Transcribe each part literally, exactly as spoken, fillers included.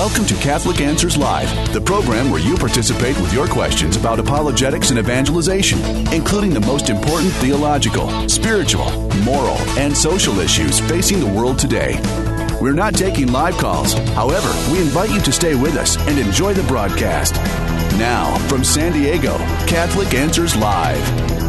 Welcome to Catholic Answers Live, the program where you participate with your questions about apologetics and evangelization, including the most important theological, spiritual, moral, and social issues facing the world today. We're not taking live calls. However, we invite you to stay with us and enjoy the broadcast. Now, from San Diego, Catholic Answers Live.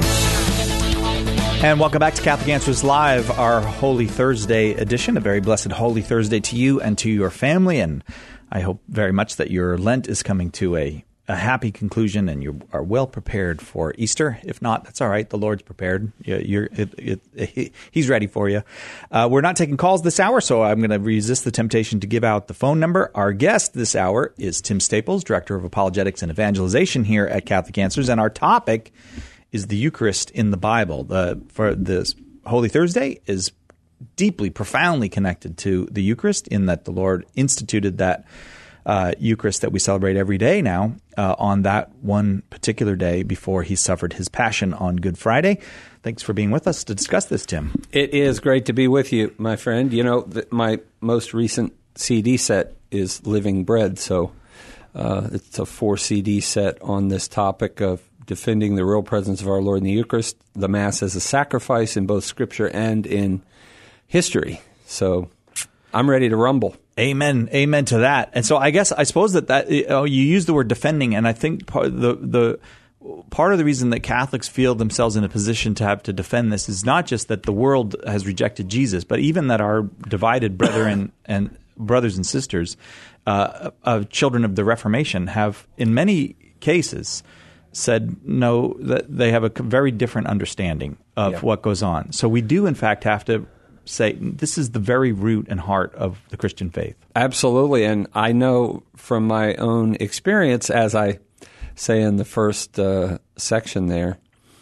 And welcome back to Catholic Answers Live, our Holy Thursday edition. A very blessed Holy Thursday to you and to your family. And I hope very much that your Lent is coming to a, a happy conclusion and you are well prepared for Easter. If not, that's all right. The Lord's prepared. You're, it, it, it, he's ready for you. Uh, we're not taking calls this hour, so I'm going to resist the temptation to give out the phone number. Our guest this hour is Tim Staples, Director of Apologetics and Evangelization here at Catholic Answers. And our topic is the Eucharist in the Bible. The, for this Holy Thursday is deeply, profoundly connected to the Eucharist in that the Lord instituted that uh, Eucharist that we celebrate every day now uh, on that one particular day before he suffered his passion on Good Friday. Thanks for being with us to discuss this, Tim. It is great to be with you, my friend. You know, the, my most recent C D set is Living Bread, so uh, it's a four C D set on this topic of defending the real presence of our Lord in the Eucharist, the Mass as a sacrifice in both Scripture and in history. So I'm ready to rumble. Amen. Amen to that. And so I guess, I suppose that, that you, know, you use the word defending, and I think part of the, the part of the reason that Catholics feel themselves in a position to have to defend this is not just that the world has rejected Jesus, but even that our divided brethren and brothers and sisters, uh, of children of the Reformation, have in many cases said no, that they have a very different understanding of yeah. what goes on. So we do, in fact, have to say this is the very root and heart of the Christian faith. Absolutely. And I know from my own experience, as I say in the first uh, section there,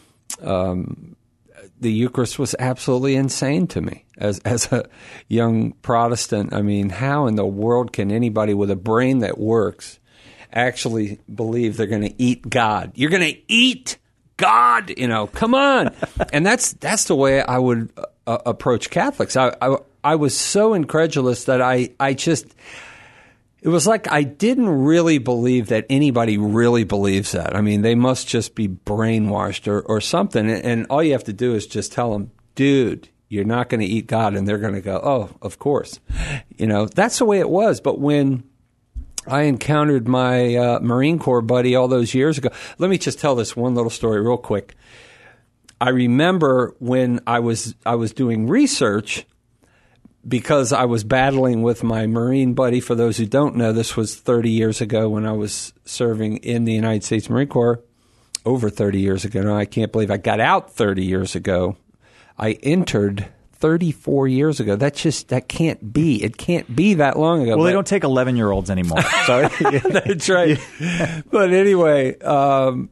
um, the Eucharist was absolutely insane to me as as a young Protestant. I mean, how in the world can anybody with a brain that works actually believe they're going to eat God? You're going to eat God, you know, come on. And that's that's the way I would uh, approach Catholics. I, I I was so incredulous that I, I just, it was like I didn't really believe that anybody really believes that. I mean, they must just be brainwashed or, or something. And, and all you have to do is just tell them, dude, you're not going to eat God. And they're going to go, oh, of course. You know, that's the way it was. But when I encountered my uh, Marine Corps buddy all those years ago. Let me just tell this one little story real quick. I remember when I was I was doing research because I was battling with my Marine buddy. For those who don't know, this was thirty years ago when I was serving in the United States Marine Corps. Over thirty years ago. No, I can't believe I got out thirty years ago. I entered thirty-four years ago. That just, that can't be. It can't be that long ago. Well, but they don't take eleven-year-olds anymore. So that's right. But anyway, um,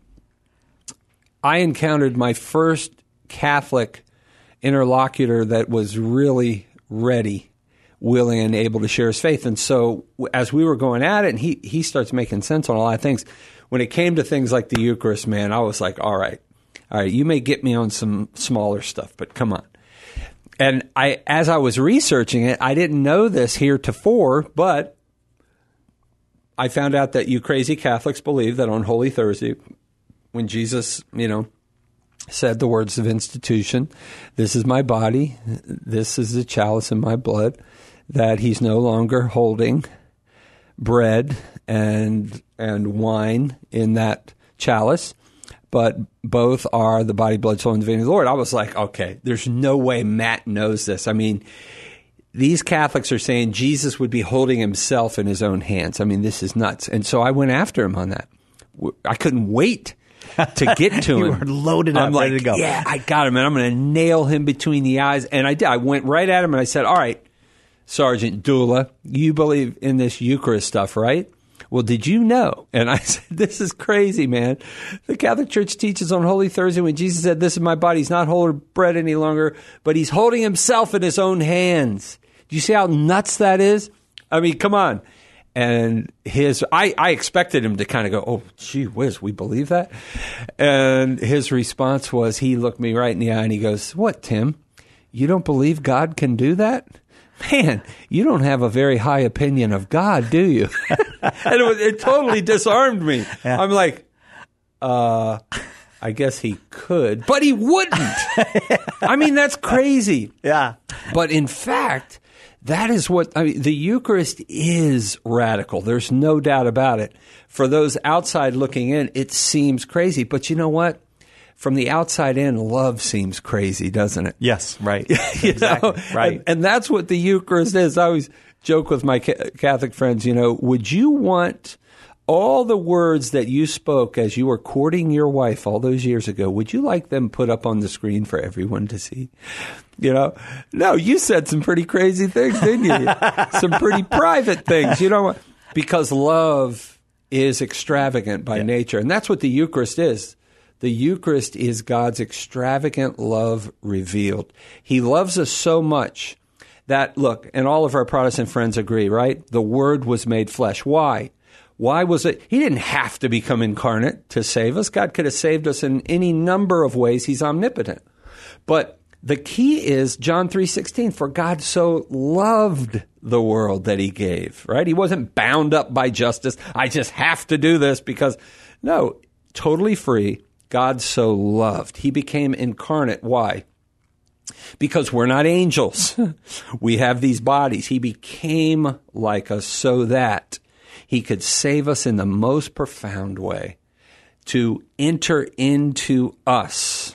I encountered my first Catholic interlocutor that was really ready, willing, and able to share his faith. And so as we were going at it, and he, he starts making sense on a lot of things. When it came to things like the Eucharist, man, I was like, all right, all right, you may get me on some smaller stuff, but come on. And I, as I was researching it, I didn't know this heretofore, but I found out that you crazy Catholics believe that on Holy Thursday, when Jesus, you know, said the words of institution, this is my body, this is the chalice in my blood, that he's no longer holding bread and and wine in that chalice, but both are the body, blood, soul, and divinity of the Lord. I was like, okay, there's no way Matt knows this. I mean, these Catholics are saying Jesus would be holding himself in his own hands. I mean, this is nuts. And so I went after him on that. I couldn't wait to get to him. You were loaded up, I'm like, ready to go. Yeah, I got him, and I'm going to nail him between the eyes. And I did. I went right at him, and I said, all right, Sergeant Dula, you believe in this Eucharist stuff, right? Well, did you know? And I said, this is crazy, man. The Catholic Church teaches on Holy Thursday when Jesus said, this is my body, he's not holding bread any longer, but he's holding himself in his own hands. Do you see how nuts that is? I mean, come on. And his, I, I expected him to kind of go, oh, gee whiz, we believe that? And his response was, he looked me right in the eye and he goes, what, Tim? You don't believe God can do that? Man, you don't have a very high opinion of God, do you? And it, was, it totally disarmed me. Yeah. I'm like, uh, I guess he could, but he wouldn't. I mean, that's crazy. Yeah. But in fact, that is what, I mean, the Eucharist is radical. There's no doubt about it. For those outside looking in, it seems crazy. But you know what? From the outside in, love seems crazy, doesn't it? Yes, right. you Exactly, know? right. And, and that's what the Eucharist is. I always joke with my ca- Catholic friends, you know, would you want all the words that you spoke as you were courting your wife all those years ago, would you like them put up on the screen for everyone to see? You know, no, you said some pretty crazy things, didn't you? Some pretty private things, you know, because love is extravagant by yeah. nature. And that's what the Eucharist is. The Eucharist is God's extravagant love revealed. He loves us so much that, look, and all of our Protestant friends agree, right? The Word was made flesh. Why? Why was it? He didn't have to become incarnate to save us. God could have saved us in any number of ways. He's omnipotent. But the key is John three sixteen, for God so loved the world that he gave, right? He wasn't bound up by justice. I just have to do this because, no, totally free. God so loved. He became incarnate. Why? Because we're not angels. We have these bodies. He became like us so that he could save us in the most profound way, to enter into us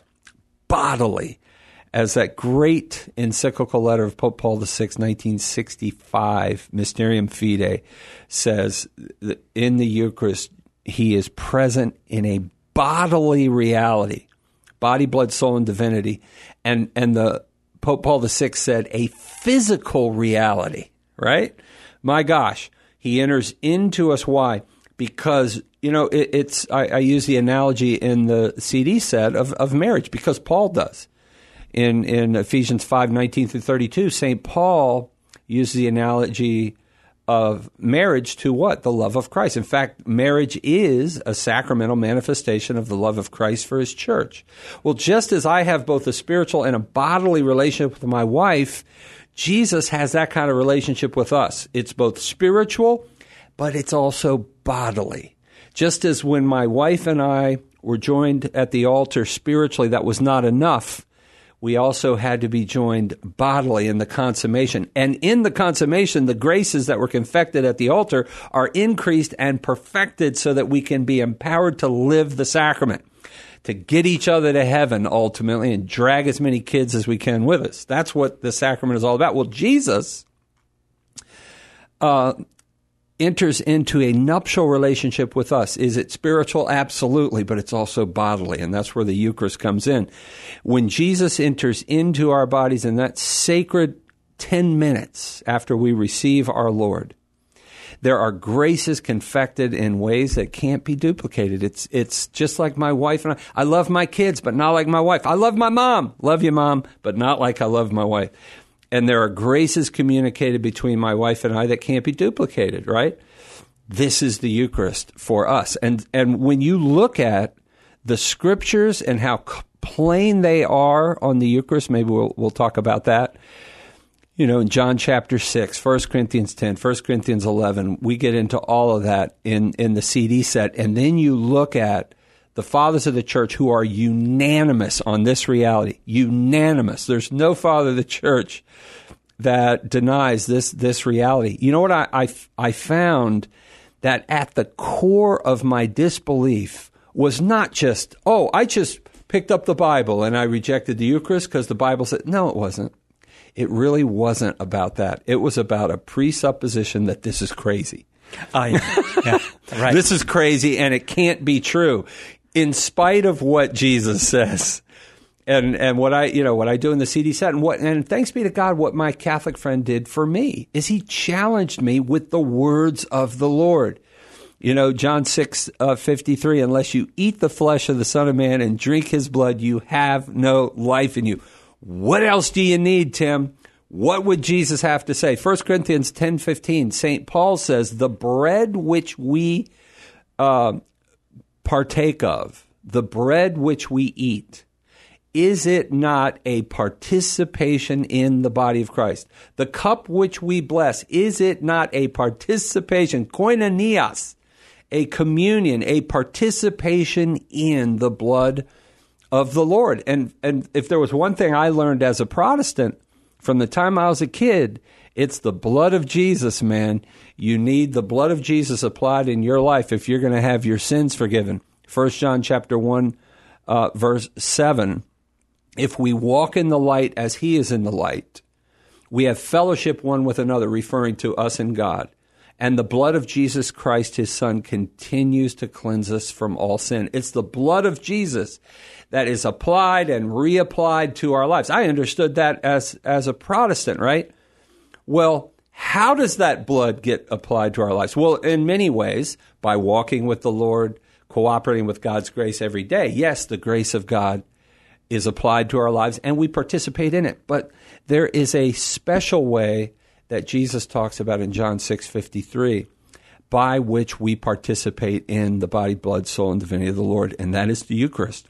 bodily, as that great encyclical letter of Pope Paul the Sixth, nineteen sixty-five, Mysterium Fidei, says that in the Eucharist, he is present in a bodily reality, body, blood, soul, and divinity. And and the Pope Paul the Sixth said a physical reality, right? My gosh, he enters into us. Why? Because, you know, it, it's, I, I use the analogy in the C D set of, of marriage, because Paul does. In, in Ephesians five, nineteen through thirty-two, Saint Paul uses the analogy of marriage to what? The love of Christ. In fact, marriage is a sacramental manifestation of the love of Christ for his church. Well, just as I have both a spiritual and a bodily relationship with my wife, Jesus has that kind of relationship with us. It's both spiritual, but it's also bodily. Just as when my wife and I were joined at the altar spiritually, that was not enough. We also had to be joined bodily in the consummation. And in the consummation, the graces that were confected at the altar are increased and perfected so that we can be empowered to live the sacrament, to get each other to heaven ultimately and drag as many kids as we can with us. That's what the sacrament is all about. Well, Jesus uh, enters into a nuptial relationship with us. Is it spiritual? Absolutely, but it's also bodily, and that's where the Eucharist comes in. When Jesus enters into our bodies in that sacred ten minutes after we receive our Lord, there are graces confected in ways that can't be duplicated. It's it's just like my wife and I. I love my kids, but not like my wife. I love my mom. Love you, Mom, but not like I love my wife. And there are graces communicated between my wife and I that can't be duplicated, right? This is the Eucharist for us. And and when you look at the Scriptures and how plain they are on the Eucharist, maybe we'll we'll talk about that. You know, in John chapter six, First Corinthians ten, First Corinthians eleven, we get into all of that in, in the C D set. And then you look at the fathers of the church who are unanimous on this reality. Unanimous. There's no father of the church that denies this this reality. You know what I, I, I found? That at the core of my disbelief was not just, oh, I just picked up the Bible and I rejected the Eucharist because the Bible said, no, it wasn't. It really wasn't about that. It was about a presupposition that this is crazy. Oh, yeah. Yeah, right. This is crazy and it can't be true, in spite of what Jesus says. And and what I you know what I do in the C D set, and what and thanks be to God, what my Catholic friend did for me is he challenged me with the words of the Lord. You know, John six uh, fifty three. Unless you eat the flesh of the Son of Man and drink his blood, you have no life in you. What else do you need, Tim? What would Jesus have to say? First Corinthians ten fifteen. Saint Paul says, "The bread which we uh, partake of, the bread which we eat, is it not a participation in the body of Christ? The cup which we bless, is it not a participation, koinonias, a communion, a participation in the blood of the Lord? And and if there was one thing I learned as a Protestant from the time I was a kid, it's the blood of Jesus, man. You need the blood of Jesus applied in your life if you're going to have your sins forgiven. First John chapter one, uh, verse seven. If we walk in the light as he is in the light, we have fellowship one with another, referring to us and God. And the blood of Jesus Christ, his son, continues to cleanse us from all sin. It's the blood of Jesus that is applied and reapplied to our lives. I understood that as, as a Protestant, right? Well, how does that blood get applied to our lives? Well, in many ways, by walking with the Lord, cooperating with God's grace every day. Yes, the grace of God is applied to our lives, and we participate in it. But there is a special way that Jesus talks about in John six fifty-three, by which we participate in the body, blood, soul, and divinity of the Lord, and that is the Eucharist.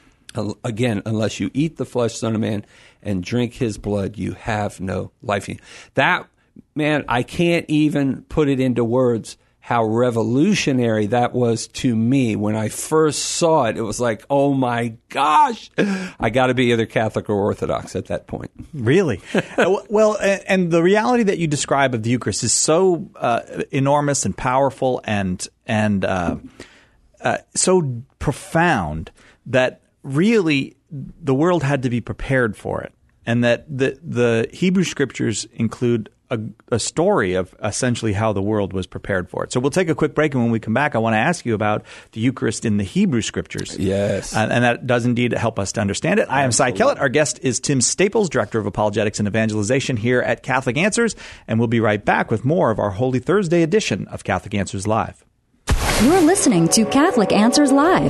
Again, unless you eat the flesh, Son of Man, and drink his blood, you have no life in you. That, man, I can't even put it into words how revolutionary that was to me. When I first saw it, it was like, oh my gosh, I got to be either Catholic or Orthodox at that point. Really? Well, and the reality that you describe of the Eucharist is so uh, enormous and powerful and and uh, uh, so profound that really the world had to be prepared for it, and that the the Hebrew Scriptures include A, a story of essentially how the world was prepared for it. So we'll take a quick break, and when we come back, I want to ask you about the Eucharist in the Hebrew Scriptures. Yes. Uh, and that does indeed help us to understand it. I am Cy Kellett. Our guest is Tim Staples, Director of Apologetics and Evangelization here at Catholic Answers, and we'll be right back with more of our Holy Thursday edition of Catholic Answers Live. You're listening to Catholic Answers Live.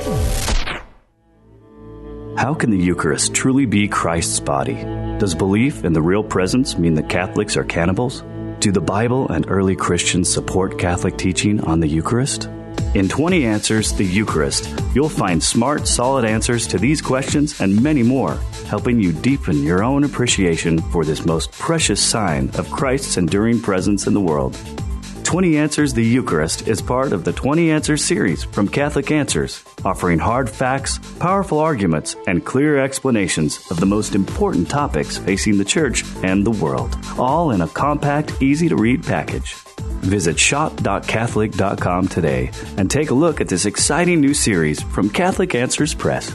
How can the Eucharist truly be Christ's body? Does belief in the real presence mean that Catholics are cannibals? Do the Bible and early Christians support Catholic teaching on the Eucharist? In twenty Answers, the Eucharist, you'll find smart, solid answers to these questions and many more, helping you deepen your own appreciation for this most precious sign of Christ's enduring presence in the world. twenty Answers, the Eucharist is part of the twenty Answers series from Catholic Answers, offering hard facts, powerful arguments, and clear explanations of the most important topics facing the Church and the world, all in a compact, easy-to-read package. Visit shop dot catholic dot com today and take a look at this exciting new series from Catholic Answers Press.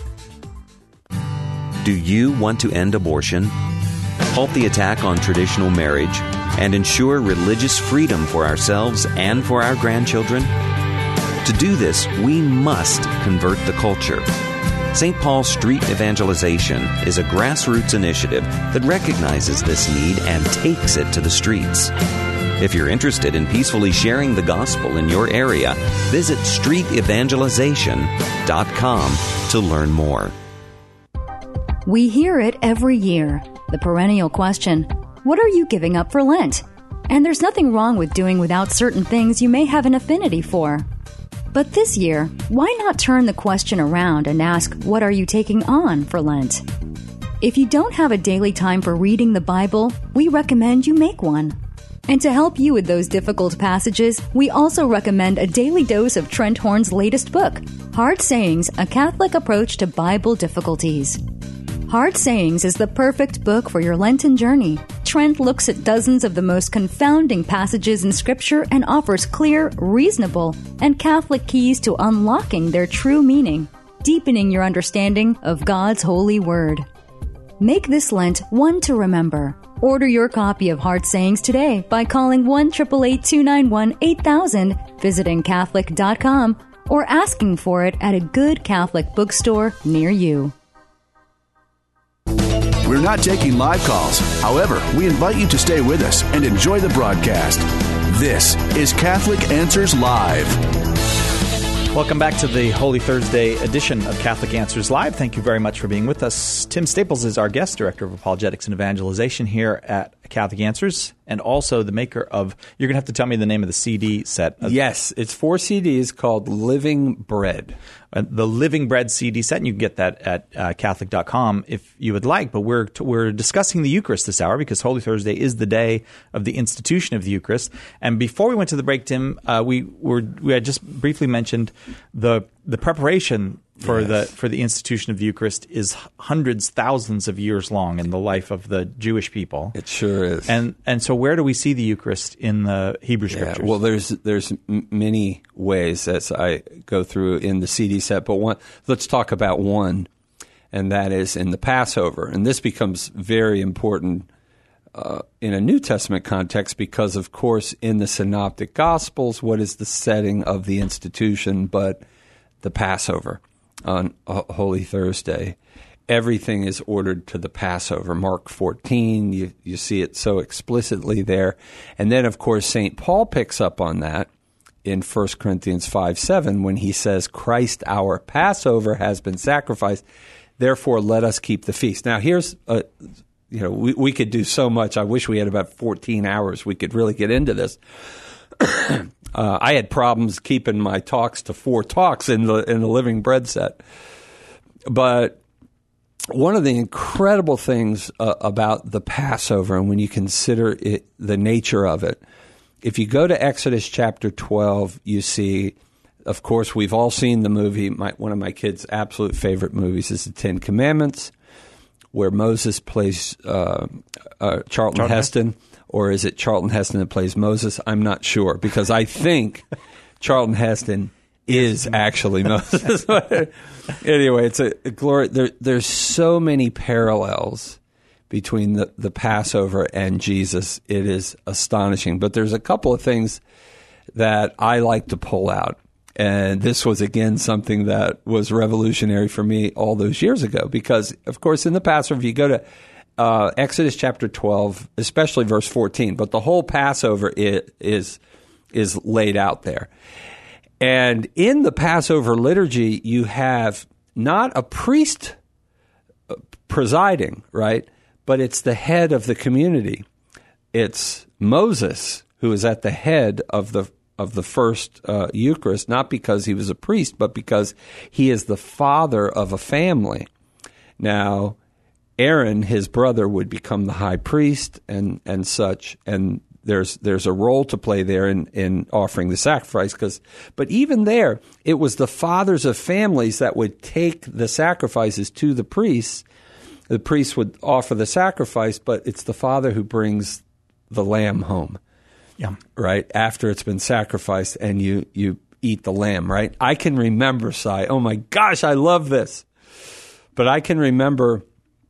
Do you want to end abortion, halt the attack on traditional marriage, and ensure religious freedom for ourselves and for our grandchildren? To do this, we must convert the culture. Saint Paul Street Evangelization is a grassroots initiative that recognizes this need and takes it to the streets. If you're interested in peacefully sharing the gospel in your area, visit street evangelization dot com to learn more. We hear it every year. The perennial question, what are you giving up for Lent? And there's nothing wrong with doing without certain things you may have an affinity for. But this year, why not turn the question around and ask, what are you taking on for Lent? If you don't have a daily time for reading the Bible, we recommend you make one. And to help you with those difficult passages, we also recommend a daily dose of Trent Horn's latest book, Hard Sayings, A Catholic Approach to Bible Difficulties. Hard Sayings is the perfect book for your Lenten journey. Trent looks at dozens of the most confounding passages in Scripture and offers clear, reasonable, and Catholic keys to unlocking their true meaning, deepening your understanding of God's holy word. Make this Lent one to remember. Order your copy of Hard Sayings today by calling one eight eight eight, two nine one, eight thousand, visiting Catholic dot com, or asking for it at a good Catholic bookstore near you. We're not taking live calls. However, we invite you to stay with us and enjoy the broadcast. This is Catholic Answers Live. Welcome back to the Holy Thursday edition of Catholic Answers Live. Thank you very much for being with us. Tim Staples is our guest, Director of Apologetics and Evangelization here at Catholic Answers, and also the maker of, you're going to have to tell me the name of the C D set. Yes, it's four C Ds called Living Bread. Uh, the Living Bread C D set, and you can get that at uh, Catholic dot com if you would like. But we're t- we're discussing the Eucharist this hour because Holy Thursday is the day of the institution of the Eucharist. And before we went to the break, Tim, uh, we were we had just briefly mentioned the the preparation for yes. the for the institution of the Eucharist is hundreds, thousands of years long in the life of the Jewish people. It sure is. And and so where do we see the Eucharist in the Hebrew Scriptures? Yeah, well, there's there's m- many ways as I go through in the C D set, but one, let's talk about one, and that is in the Passover. And this becomes very important uh, in a New Testament context because, of course, in the Synoptic Gospels, what is the setting of the institution but the Passover on Holy Thursday? Everything is ordered to the Passover. Mark fourteen, you, you see it so explicitly there. And then, of course, Saint Paul picks up on that in First Corinthians five seven when he says, Christ our Passover has been sacrificed, therefore let us keep the feast. Now, here's, a, you know, we, we could do so much. I wish we had about fourteen hours. We could really get into this. uh, I had problems keeping my talks to four talks in the in the Living Bread set. But one of the incredible things uh, about the Passover, and when you consider it, the nature of it, if you go to Exodus chapter twelve, you see, of course, we've all seen the movie. My, one of my kids' absolute favorite movies is The Ten Commandments, where Moses plays uh, uh, Charlton, Charlton Heston. Heston. Or is it Charlton Heston that plays Moses? I'm not sure, because I think Charlton Heston is actually Moses. Anyway, it's a, a glory. There, there's so many parallels between the, the Passover and Jesus. It is astonishing. But there's a couple of things that I like to pull out. And this was, again, something that was revolutionary for me all those years ago. Because, of course, in the Passover, if you go to uh, Exodus chapter twelve, especially verse fourteen, but the whole Passover is, is, is laid out there. And in the Passover liturgy, you have not a priest presiding, right? But it's the head of the community. It's Moses who is at the head of the of the first uh, Eucharist, not because he was a priest, but because he is the father of a family. Now, Aaron, his brother, would become the high priest and, and such, and there's there's a role to play there in, in offering the sacrifice. Cause, but even there, it was the fathers of families that would take the sacrifices to the priests. The priest would offer the sacrifice, but it's the father who brings the lamb home. Yeah. Right? After it's been sacrificed and you, you eat the lamb, right? I can remember, Si, oh my gosh, I love this. But I can remember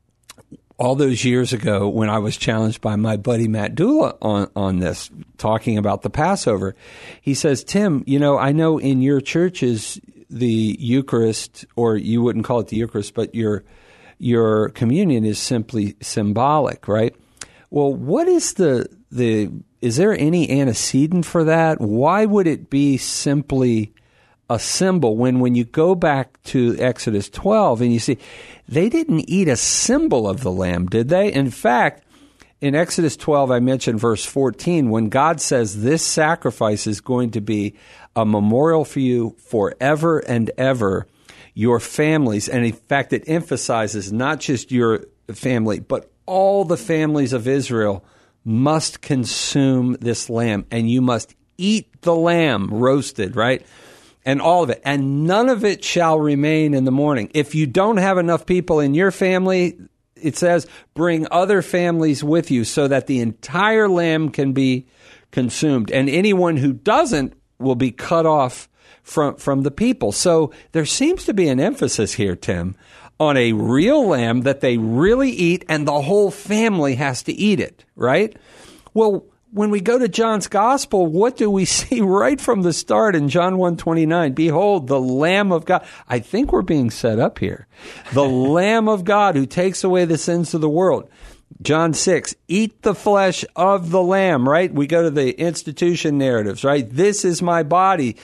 all those years ago when I was challenged by my buddy Matt Dula on, on this, talking about the Passover. He says, Tim, you know, I know in your churches the Eucharist, or you wouldn't call it the Eucharist, but your your communion is simply symbolic, right? Well, what is the the is there any antecedent for that? Why would it be simply a symbol when when you go back to Exodus twelve and you see they didn't eat a symbol of the lamb, did they? In fact, in Exodus twelve, I mentioned verse fourteen, when God says this sacrifice is going to be a memorial for you forever and ever, your families, and in fact it emphasizes not just your family, but all the families of Israel must consume this lamb, and you must eat the lamb roasted, right? And all of it. And none of it shall remain in the morning. If you don't have enough people in your family, it says, bring other families with you so that the entire lamb can be consumed. And anyone who doesn't will be cut off from, from the people. So there seems to be an emphasis here, Tim, on a real lamb that they really eat, and the whole family has to eat it, right? Well, when we go to John's Gospel, what do we see right from the start in John one twenty-nine? Behold, the Lamb of God. I think we're being set up here. The Lamb of God who takes away the sins of the world. John six, eat the flesh of the lamb, right? We go to the institution narratives, right? This is my body,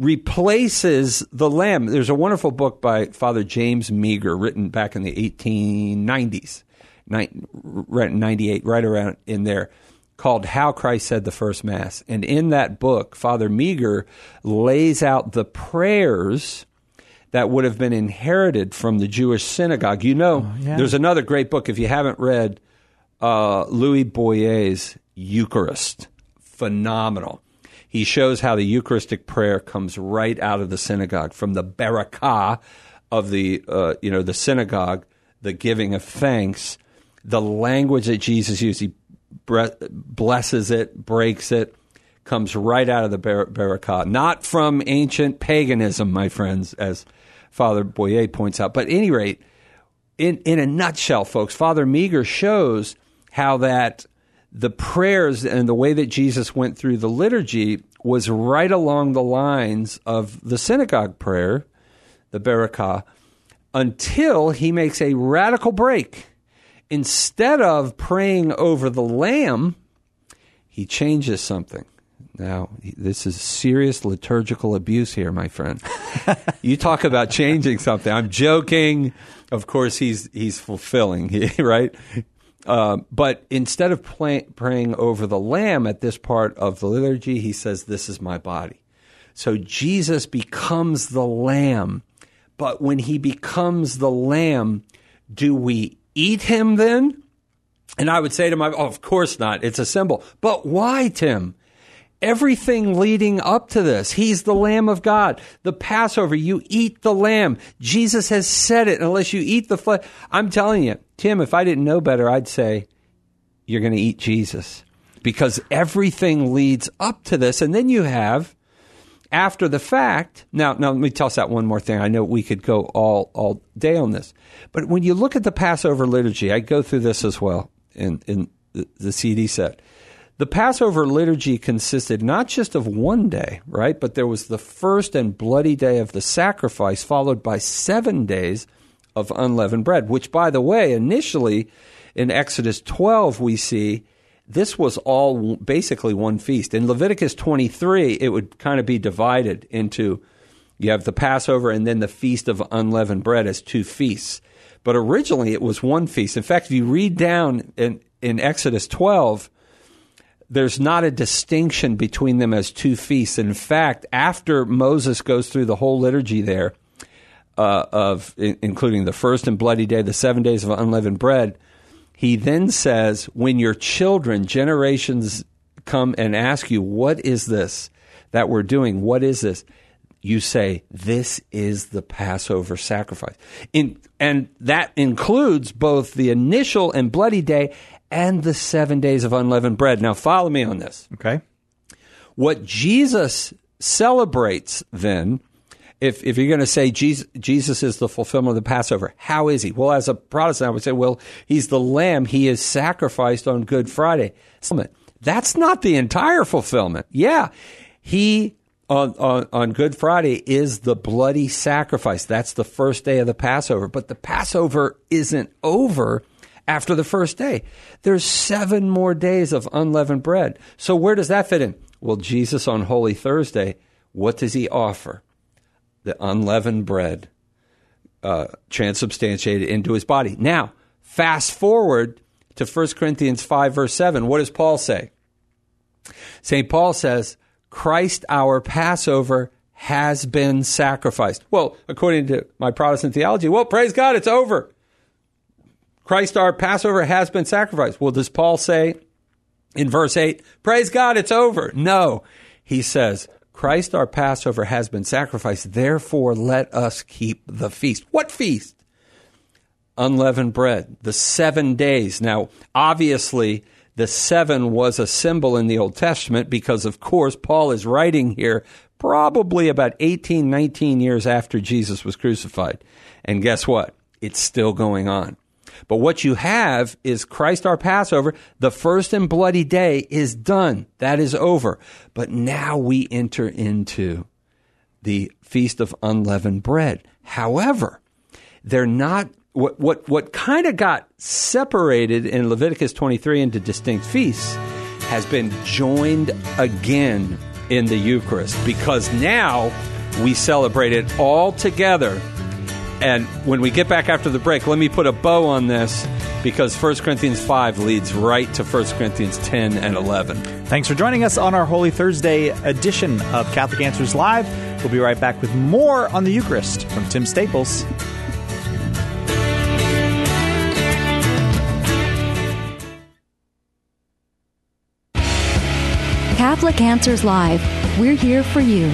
replaces the lamb. There's a wonderful book by Father James Meagher written back in the eighteen nineties. ninety-eight, right around in there, called How Christ Said the First Mass. And in that book, Father Meagher lays out the prayers that would have been inherited from the Jewish synagogue. You know, oh, yeah. There's another great book, if you haven't read uh, Louis Boyer's Eucharist. Phenomenal. He shows how the Eucharistic prayer comes right out of the synagogue, from the barakah of the, uh, you know, the synagogue, the giving of thanks, the language that Jesus used. He blesses it, breaks it, comes right out of the bar- barakah. Not from ancient paganism, my friends, as Father Boyer points out. But at any rate, in, in a nutshell, folks, Father Meagher shows how that the prayers and the way that Jesus went through the liturgy was right along the lines of the synagogue prayer, the barakah, until he makes a radical break. Instead of praying over the lamb, he changes something. Now, this is serious liturgical abuse here, my friend. You talk about changing something. I'm joking. Of course, he's he's fulfilling, right? Uh, but instead of play, praying over the lamb at this part of the liturgy, he says, "This is my body." So Jesus becomes the lamb. But when he becomes the lamb, do we eat him then? And I would say to my, oh, of course not. It's a symbol. But why, Tim? Everything leading up to this, he's the Lamb of God. The Passover, you eat the lamb. Jesus has said it, unless you eat the flesh. I'm telling you, Tim, if I didn't know better, I'd say you're going to eat Jesus. Because everything leads up to this. And then you have, after the fact, now, now let me toss out one more thing. I know we could go all, all day on this. But when you look at the Passover liturgy, I go through this as well in, in the, the C D set. The Passover liturgy consisted not just of one day, right? But there was the first and bloody day of the sacrifice, followed by seven days of unleavened bread, which, by the way, initially in Exodus twelve, we see this was all basically one feast. In Leviticus twenty-three, it would kind of be divided into, you have the Passover and then the Feast of Unleavened Bread as two feasts. But originally it was one feast. In fact, if you read down in, in Exodus twelve, there's not a distinction between them as two feasts. In fact, after Moses goes through the whole liturgy there, uh, of in, including the first and bloody day, the seven days of unleavened bread, he then says, when your children, generations come and ask you, what is this that we're doing? What is this? You say, this is the Passover sacrifice. In, and that includes both the initial and bloody day and the seven days of unleavened bread. Now, follow me on this. Okay. What Jesus celebrates then, if if you're going to say Jesus, Jesus is the fulfillment of the Passover, how is he? Well, as a Protestant, I would say, well, he's the lamb. He is sacrificed on Good Friday. That's not the entire fulfillment. Yeah, he on, on, on Good Friday is the bloody sacrifice. That's the first day of the Passover. But the Passover isn't over after the first day. There's seven more days of unleavened bread. So where does that fit in? Well, Jesus on Holy Thursday, what does he offer? The unleavened bread, uh, transubstantiated into his body. Now, fast forward to First Corinthians five, verse seven. What does Paul say? Saint Paul says, Christ our Passover has been sacrificed. Well, according to my Protestant theology, well, praise God, it's over. Christ our Passover has been sacrificed. Well, does Paul say in verse eight, praise God, it's over? No. He says, Christ our Passover has been sacrificed. Therefore, let us keep the feast. What feast? Unleavened bread, the seven days. Now, obviously, the seven was a symbol in the Old Testament because, of course, Paul is writing here probably about eighteen, nineteen years after Jesus was crucified. And guess what? It's still going on. But what you have is Christ our Passover. The first and bloody day is done. That is over. But now we enter into the Feast of Unleavened Bread. However, they're not, what what, what kind of got separated in Leviticus twenty-three into distinct feasts has been joined again in the Eucharist, because now we celebrate it all together. And when we get back after the break, let me put a bow on this. because First Corinthians five leads right to First Corinthians ten and eleven. Thanks for joining us on our Holy Thursday edition of Catholic Answers Live. We'll be right back with more on the Eucharist from Tim Staples. Catholic Answers Live. We're here for you.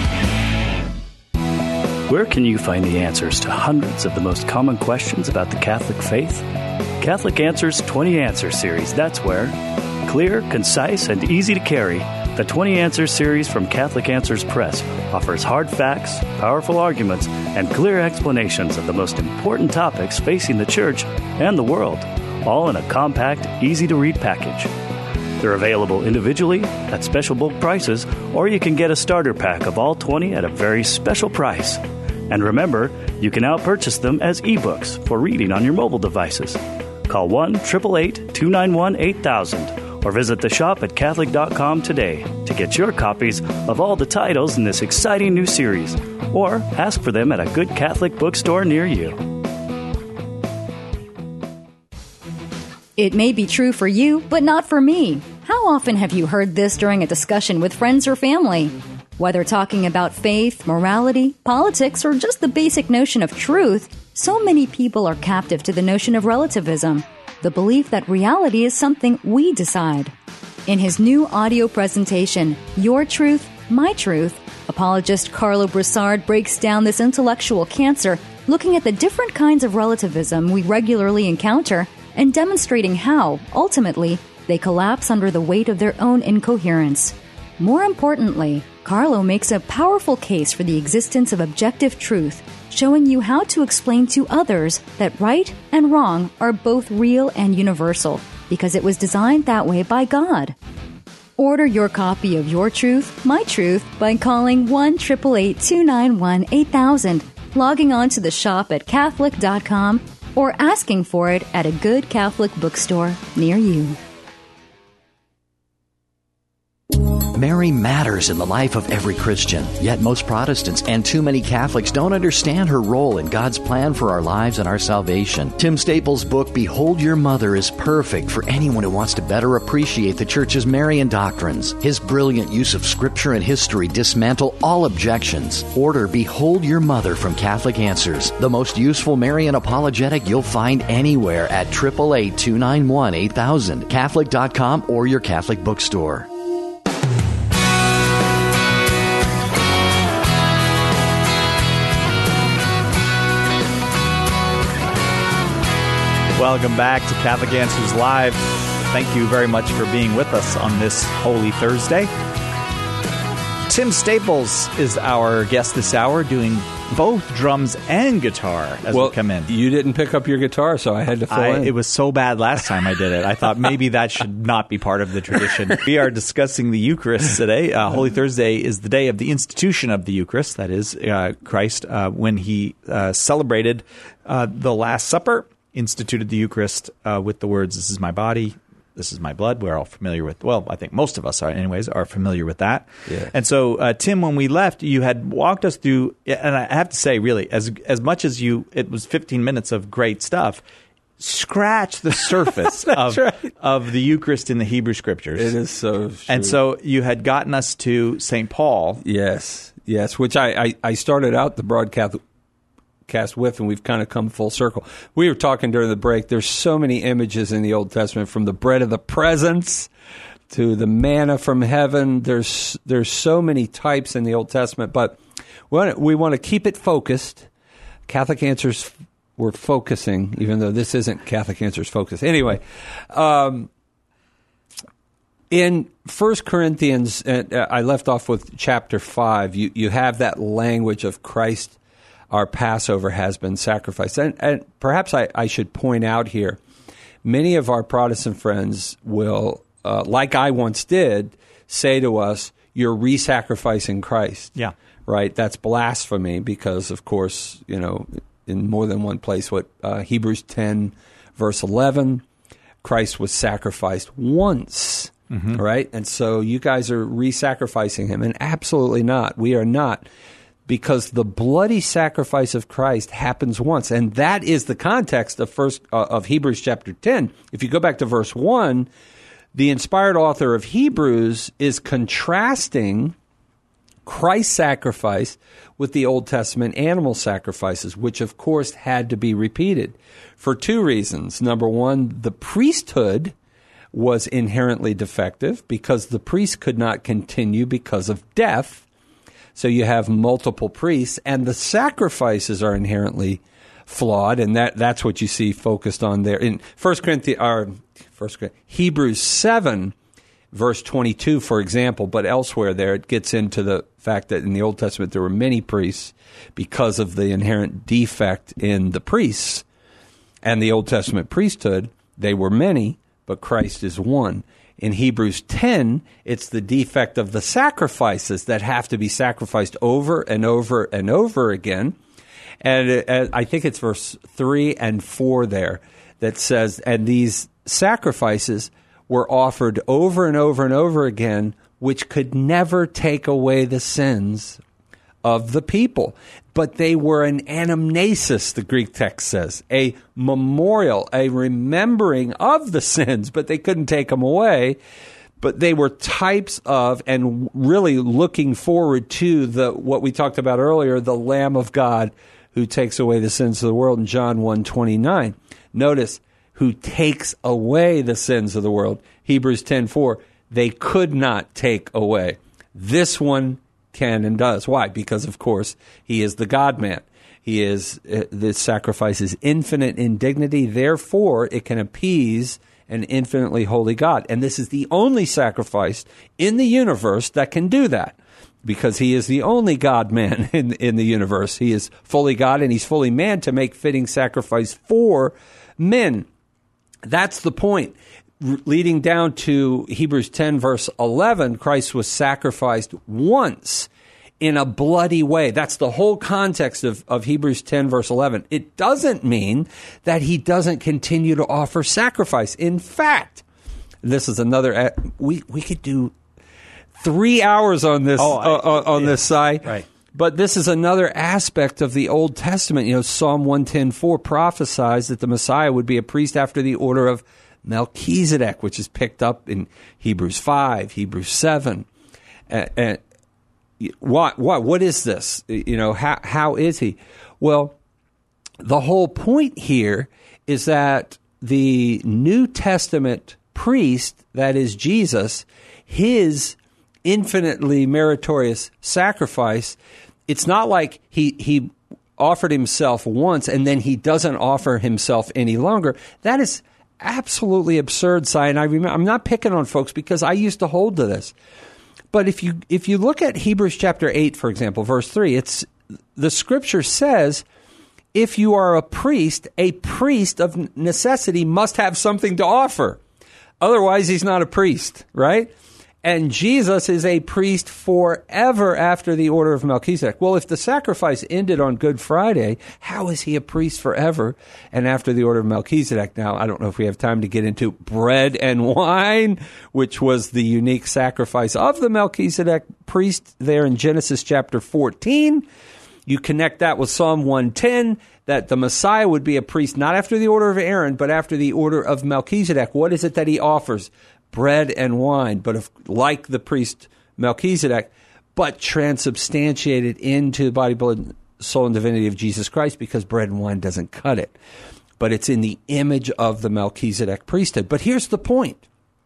Where can you find the answers to hundreds of the most common questions about the Catholic faith? Catholic Answers twenty Answers series, that's where. Clear, concise, and easy to carry, the twenty Answers series from Catholic Answers Press offers hard facts, powerful arguments, and clear explanations of the most important topics facing the Church and the world, all in a compact, easy-to-read package. They're available individually at special bulk prices, or you can get a starter pack of all twenty at a very special price. And remember, you can now purchase them as ebooks for reading on your mobile devices. Call one eight eight eight, two nine one, eight thousand or visit the shop at Catholic dot com today to get your copies of all the titles in this exciting new series, or ask for them at a good Catholic bookstore near you. It may be true for you, but not for me. How often have you heard this during a discussion with friends or family? Whether talking about faith, morality, politics, or just the basic notion of truth, so many people are captive to the notion of relativism, the belief that reality is something we decide. In his new audio presentation, Your Truth, My Truth, apologist Carlo Broussard breaks down this intellectual cancer, looking at the different kinds of relativism we regularly encounter and demonstrating how, ultimately, they collapse under the weight of their own incoherence. More importantly, Carlo makes a powerful case for the existence of objective truth, showing you how to explain to others that right and wrong are both real and universal, because it was designed that way by God. Order your copy of Your Truth, My Truth by calling one eight eight eight, two nine one, eight thousand, logging on to the shop at Catholic dot com, or asking for it at a good Catholic bookstore near you. Mary matters in the life of every Christian, yet most Protestants and too many Catholics don't understand her role in God's plan for our lives and our salvation. Tim Staples' book, Behold Your Mother, is perfect for anyone who wants to better appreciate the Church's Marian doctrines. His brilliant use of Scripture and history dismantle all objections. Order Behold Your Mother from Catholic Answers, the most useful Marian apologetic you'll find anywhere at eight eight eight, two nine one, eight thousand, Catholic dot com, or your Catholic bookstore. Welcome back to Catholic Answers Live. Thank you very much for being with us on this Holy Thursday. Tim Staples is our guest this hour, doing both drums and guitar as well, we come in. You didn't pick up your guitar, so I had to fill I, in. It was so bad last time I did it. I thought maybe that should not be part of the tradition. We are discussing the Eucharist today. Uh, Holy Thursday is the day of the institution of the Eucharist. That is, uh, Christ, uh, when he uh, celebrated uh, the Last Supper, instituted the Eucharist uh, with the words, "This is my body, this is my blood." We're all familiar with, well, I think most of us are anyways, are familiar with that. Yeah. And so, uh, Tim, when we left, you had walked us through, and I have to say, really, as as much as you, it was fifteen minutes of great stuff, scratch the surface of, right. of the Eucharist in the Hebrew Scriptures. It is so true. And so you had gotten us to Saint Paul. Yes, yes, which I, I, I started out the broadcast cast with, and we've kind of come full circle. We were talking during the break, there's so many images in the Old Testament, from the bread of the presence to the manna from heaven. There's there's so many types in the Old Testament, but we want to, we want to keep it focused. Catholic Answers, we're focusing, even though this isn't Catholic Answers focus. Anyway, um, in First Corinthians, uh, I left off with chapter five, you, you have that language of Christ, our Passover has been sacrificed. And, and perhaps I, I should point out here, many of our Protestant friends will, uh, like I once did, say to us, you're re-sacrificing Christ. Yeah. Right? That's blasphemy because, of course, you know, in more than one place, what uh, Hebrews ten, verse eleven, Christ was sacrificed once. Mm-hmm. Right? And so you guys are re-sacrificing him. And absolutely not. We are not. because the bloody sacrifice of Christ happens once. And that is the context of first uh, of Hebrews chapter ten. If you go back to verse one, the inspired author of Hebrews is contrasting Christ's sacrifice with the Old Testament animal sacrifices, which of course had to be repeated for two reasons. Number one, the priesthood was inherently defective because the priest could not continue because of death. So you have multiple priests, and the sacrifices are inherently flawed, and that, that's what you see focused on there. In First Corinthians, or First Hebrews seven, verse twenty-two, for example, but elsewhere there it gets into the fact that in the Old Testament there were many priests because of the inherent defect in the priests. And the Old Testament priesthood, they were many, but Christ is one. In Hebrews ten, it's the defect of the sacrifices that have to be sacrificed over and over and over again. And it, uh, I think it's verse three and four there that says, and these sacrifices were offered over and over and over again, which could never take away the sins of the people. But they were an anamnesis, the Greek text says, a memorial, a remembering of the sins, but they couldn't take them away. But they were types of, and really looking forward to the what we talked about earlier, the Lamb of God who takes away the sins of the world in John one twenty-nine. Notice, who takes away the sins of the world. Hebrews ten four, they could not take away. This one can and does. Why? Because, of course, he is the God-man. He is, uh, this sacrifice is infinite in dignity, therefore it can appease an infinitely holy God. And this is the only sacrifice in the universe that can do that, because he is the only God-man in, in the universe. He is fully God and he's fully man to make fitting sacrifice for men. That's the point. R- leading down to Hebrews ten, verse eleven, Christ was sacrificed once in a bloody way. That's the whole context of, of Hebrews ten, verse eleven. It doesn't mean that he doesn't continue to offer sacrifice. In fact, this is another, we, we could do three hours on this, oh, I, uh, on yeah, this side. Right. But this is another aspect of the Old Testament. You know, Psalm one ten four prophesies that the Messiah would be a priest after the order of Melchizedek, which is picked up in Hebrews five, Hebrews seven. And, and what, what, what is this? You know, how, how is he? Well, the whole point here is that the New Testament priest, that is Jesus, his infinitely meritorious sacrifice, it's not like he he offered himself once and then he doesn't offer himself any longer. That is absolutely absurd, Si. And I remember, I'm not picking on folks because I used to hold to this. But if you if you look at Hebrews chapter eight, for example, verse three, it's the scripture says, if you are a priest, a priest of necessity must have something to offer. Otherwise, he's not a priest, right? And Jesus is a priest forever after the order of Melchizedek. Well, if the sacrifice ended on Good Friday, how is he a priest forever and after the order of Melchizedek? Now, I don't know if we have time to get into bread and wine, which was the unique sacrifice of the Melchizedek priest there in Genesis chapter fourteen. You connect that with Psalm one ten, that the Messiah would be a priest not after the order of Aaron, but after the order of Melchizedek. What is it that he offers? Bread and wine, but if, like the priest Melchizedek, but transubstantiated into the body, blood, soul, and divinity of Jesus Christ, because bread and wine doesn't cut it. But it's in the image of the Melchizedek priesthood. But here's the point.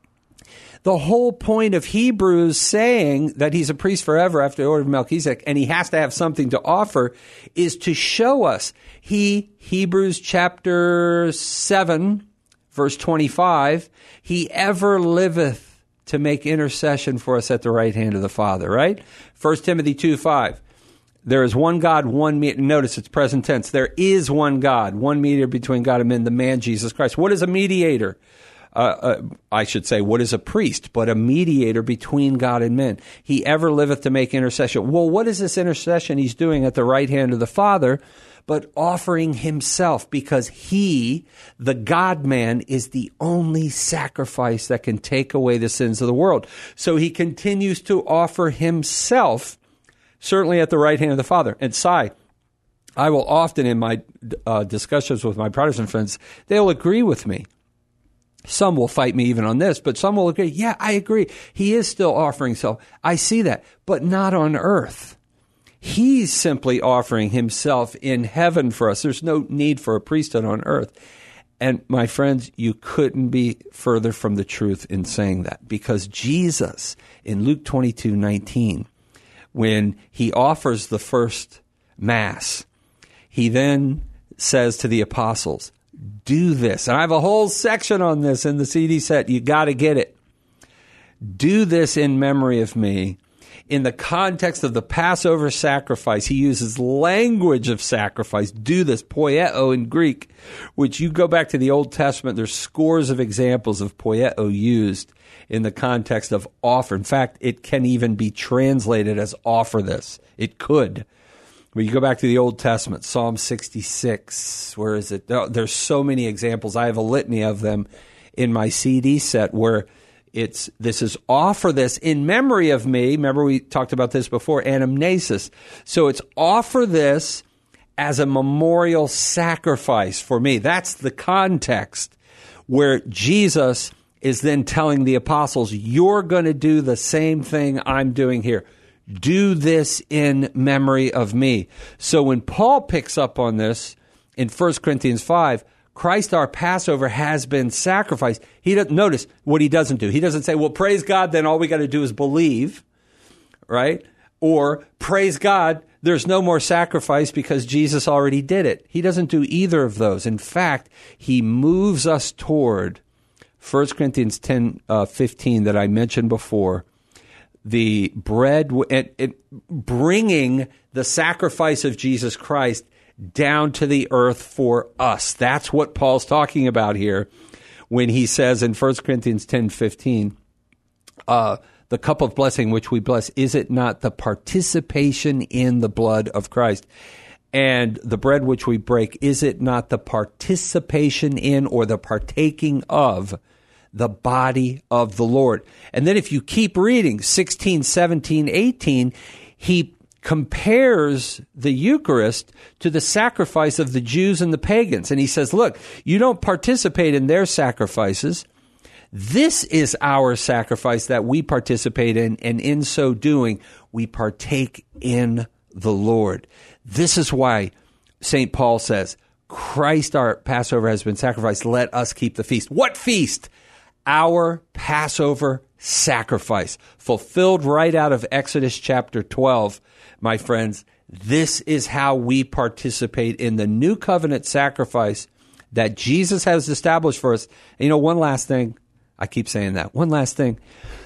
The whole point of Hebrews saying that he's a priest forever after the order of Melchizedek, and he has to have something to offer, is to show us he, Hebrews chapter seven, verse twenty-five, he ever liveth to make intercession for us at the right hand of the Father, right? First Timothy two five, there is one God, one mediator. Notice it's present tense. There is one God, one mediator between God and men, the man Jesus Christ. What is a mediator? Uh, uh, I should say, what is a priest? But a mediator between God and men. He ever liveth to make intercession. Well, what is this intercession he's doing at the right hand of the Father? But offering himself, because he, the God-man, is the only sacrifice that can take away the sins of the world. So he continues to offer himself certainly at the right hand of the Father. And Cy, I will often in my uh, discussions with my Protestant friends, they'll agree with me. Some will fight me even on this, but some will agree, yeah, I agree. He is still offering himself. I see that, but not on earth. He's simply offering himself in heaven for us. There's no need for a priesthood on earth. And my friends, you couldn't be further from the truth in saying that, because Jesus in Luke twenty-two nineteen, when he offers the first Mass, he then says to the apostles, do this. And I have a whole section on this in the C D set. You got to get it. Do this in memory of me. In the context of the Passover sacrifice, he uses language of sacrifice. Do this, poieo in Greek, which you go back to the Old Testament, there's scores of examples of poieo used in the context of offer. In fact, it can even be translated as offer this. It could. When you go back to the Old Testament, Psalm sixty-six, where is it? There's so many examples. I have a litany of them in my C D set where it's this is offer this in memory of me. Remember we talked about this before, anamnesis. So it's offer this as a memorial sacrifice for me. That's the context where Jesus is then telling the apostles, you're going to do the same thing I'm doing here. Do this in memory of me. So when Paul picks up on this in First Corinthians five, Christ our Passover has been sacrificed. He doesn't notice what he doesn't do. He doesn't say, well, praise God, then all we got to do is believe, right? Or praise God, there's no more sacrifice because Jesus already did it. He doesn't do either of those. In fact, he moves us toward First Corinthians ten fifteen that I mentioned before. The bread, it, it, bringing the sacrifice of Jesus Christ down to the earth for us. That's what Paul's talking about here when he says in First Corinthians ten fifteen, uh, the cup of blessing which we bless, is it not the participation in the blood of Christ? And the bread which we break, is it not the participation in or the partaking of the body of the Lord? And then if you keep reading sixteen, seventeen, eighteen, he compares the Eucharist to the sacrifice of the Jews and the pagans. And he says, look, you don't participate in their sacrifices. This is our sacrifice that we participate in, and in so doing, we partake in the Lord. This is why Saint Paul says, Christ our Passover has been sacrificed. Let us keep the feast. What feast? Our Passover sacrifice, fulfilled right out of Exodus chapter twelve. My friends, this is how we participate in the new covenant sacrifice that Jesus has established for us. And you know, one last thing. I keep saying that. One last thing.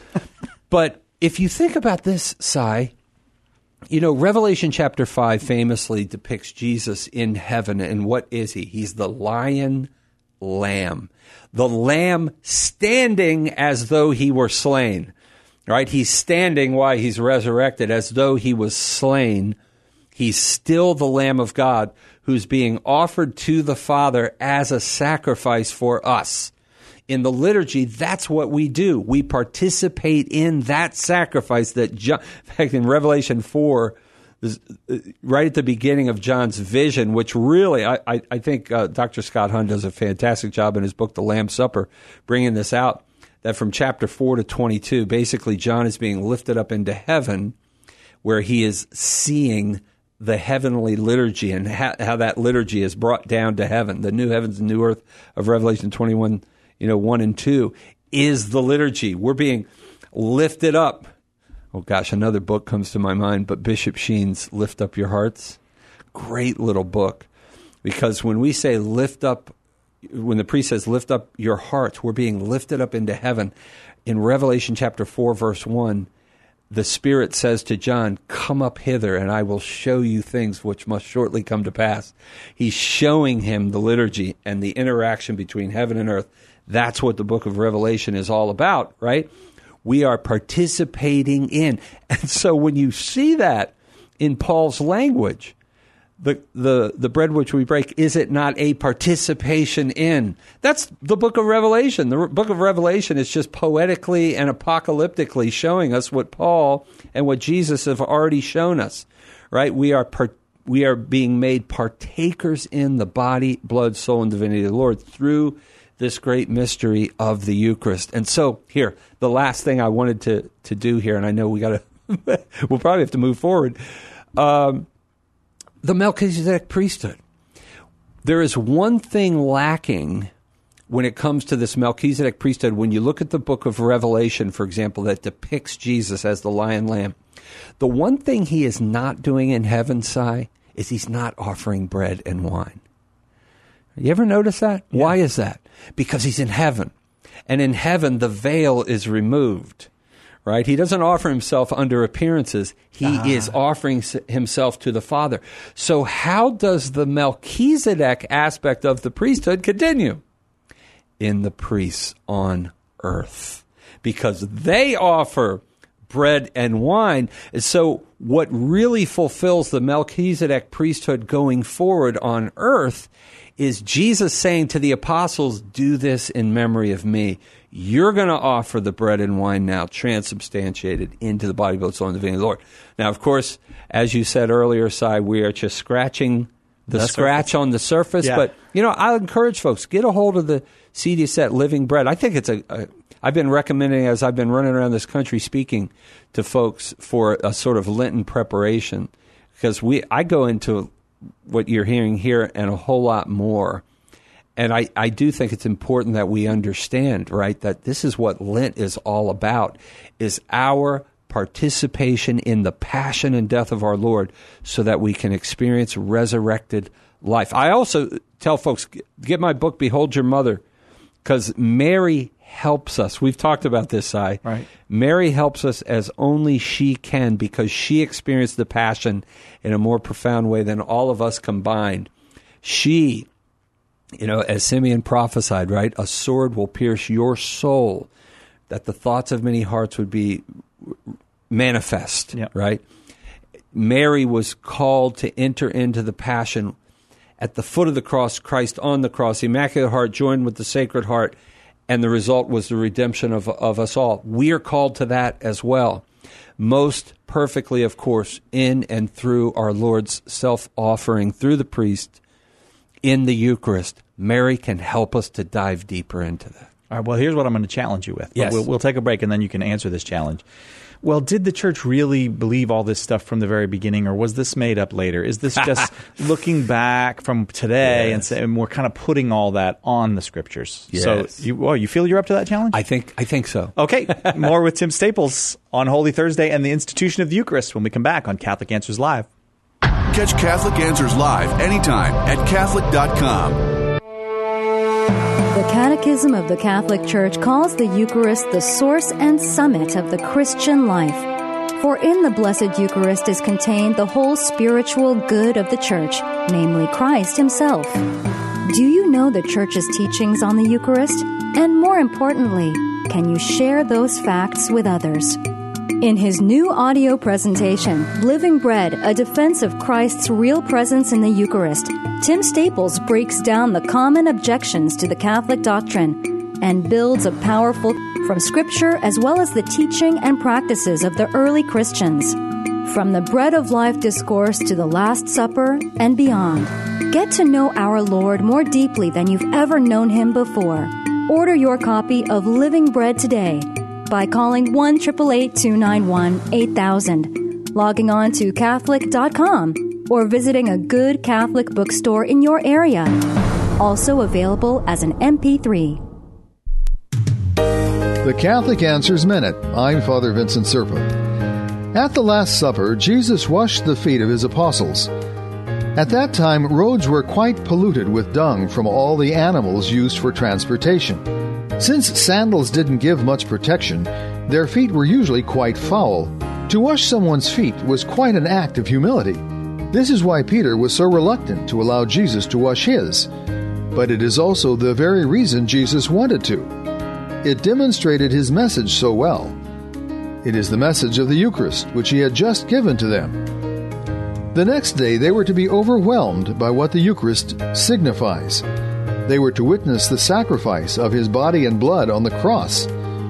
But if you think about this, Cy, you know, Revelation chapter five famously depicts Jesus in heaven. And what is he? He's the lion lamb. The lamb standing as though he were slain, right? He's standing while he's resurrected as though he was slain. He's still the Lamb of God who's being offered to the Father as a sacrifice for us. In the liturgy, that's what we do. We participate in that sacrifice that, John, in fact, in Revelation four, right at the beginning of John's vision, which really, I, I, I think uh, Doctor Scott Hahn does a fantastic job in his book, The Lamb's Supper, bringing this out, that from chapter four to twenty-two, basically John is being lifted up into heaven, where he is seeing the heavenly liturgy and ha- how that liturgy is brought down to heaven. The new heavens and new earth of Revelation twenty-one, you know, one and two is the liturgy. We're being lifted up. Oh, gosh, another book comes to my mind, but Bishop Sheen's Lift Up Your Hearts. Great little book. Because when we say lift up, when the priest says lift up your hearts, we're being lifted up into heaven. In Revelation chapter four, verse one, the Spirit says to John, come up hither, and I will show you things which must shortly come to pass. He's showing him the liturgy and the interaction between heaven and earth. That's what the book of Revelation is all about, right? We are participating in. And so when you see that in Paul's language, the, the, the bread which we break, is it not a participation in? That's the book of Revelation. The book of Revelation is just poetically and apocalyptically showing us what Paul and what Jesus have already shown us, right? We are part, we are being made partakers in the body, blood, soul, and divinity of the Lord through this great mystery of the Eucharist. And so here, the last thing I wanted to, to do here, and I know we got to, we'll probably have to move forward. Um, the Melchizedek priesthood. There is one thing lacking when it comes to this Melchizedek priesthood. When you look at the book of Revelation, for example, that depicts Jesus as the lion lamb, the one thing he is not doing in heaven, Si, is he's not offering bread and wine. You ever notice that? Yeah. Why is that? Because he's in heaven. And in heaven, the veil is removed, right? He doesn't offer himself under appearances. He uh-huh. is offering himself to the Father. So how does the Melchizedek aspect of the priesthood continue? In the priests on earth. Because they offer bread and wine. So what really fulfills the Melchizedek priesthood going forward on earth is Jesus saying to the apostles, do this in memory of me. You're going to offer the bread and wine now, transubstantiated into the body, blood, soul, and divinity of the Lord. Now, of course, as you said earlier, Si, we are just scratching the That's scratch surface. on the surface. Yeah. But, you know, I encourage folks, get a hold of the C D set Living Bread. I think it's a, a I've been recommending, as I've been running around this country speaking to folks for a sort of Lenten preparation, because we I go into what you're hearing here and a whole lot more. And I, I do think it's important that we understand, right, that this is what Lent is all about, is our participation in the passion and death of our Lord so that we can experience resurrected life. I also tell folks, get my book, Behold Your Mother, because Mary helps us. We've talked about this, Si. Right. Mary helps us as only she can because she experienced the passion in a more profound way than all of us combined. She, you know, as Simeon prophesied, right, a sword will pierce your soul, that the thoughts of many hearts would be manifest, yep. right? Mary was called to enter into the passion at the foot of the cross, Christ on the cross, the Immaculate Heart joined with the Sacred Heart, and the result was the redemption of, of us all. We are called to that as well. Most perfectly, of course, in and through our Lord's self-offering through the priest in the Eucharist. Mary can help us to dive deeper into that. All right, well, here's what I'm going to challenge you with. Yes. We'll, we'll take a break, and then you can answer this challenge. Well, did the church really believe all this stuff from the very beginning, or was this made up later? Is this just looking back from today yes. and, say, and we're kind of putting all that on the Scriptures? Yes. So, you, oh, you feel you're up to that challenge? I think I think so. Okay, more with Tim Staples on Holy Thursday and the institution of the Eucharist when we come back on Catholic Answers Live. Catch Catholic Answers Live anytime at Catholic dot com. The Catechism of the Catholic Church calls the Eucharist the source and summit of the Christian life. For in the Blessed Eucharist is contained the whole spiritual good of the Church, namely Christ Himself. Do you know the Church's teachings on the Eucharist? And more importantly, can you share those facts with others? In his new audio presentation, Living Bread, A Defense of Christ's Real Presence in the Eucharist, Tim Staples breaks down the common objections to the Catholic doctrine and builds a powerful from Scripture as well as the teaching and practices of the early Christians. From the Bread of Life discourse to the Last Supper and beyond, get to know our Lord more deeply than you've ever known Him before. Order your copy of Living Bread today by calling one eight eight eight, two nine one, eight thousand, logging on to Catholic dot com, or visiting a good Catholic bookstore in your area. Also available as an M P three. The Catholic Answers Minute. I'm Father Vincent Serpa. At the Last Supper, Jesus washed the feet of His apostles. At that time, roads were quite polluted with dung from all the animals used for transportation. Since sandals didn't give much protection, their feet were usually quite foul. To wash someone's feet was quite an act of humility. This is why Peter was so reluctant to allow Jesus to wash his. But it is also the very reason Jesus wanted to. It demonstrated His message so well. It is the message of the Eucharist, which He had just given to them. The next day they were to be overwhelmed by what the Eucharist signifies. They were to witness the sacrifice of his body and blood on the cross.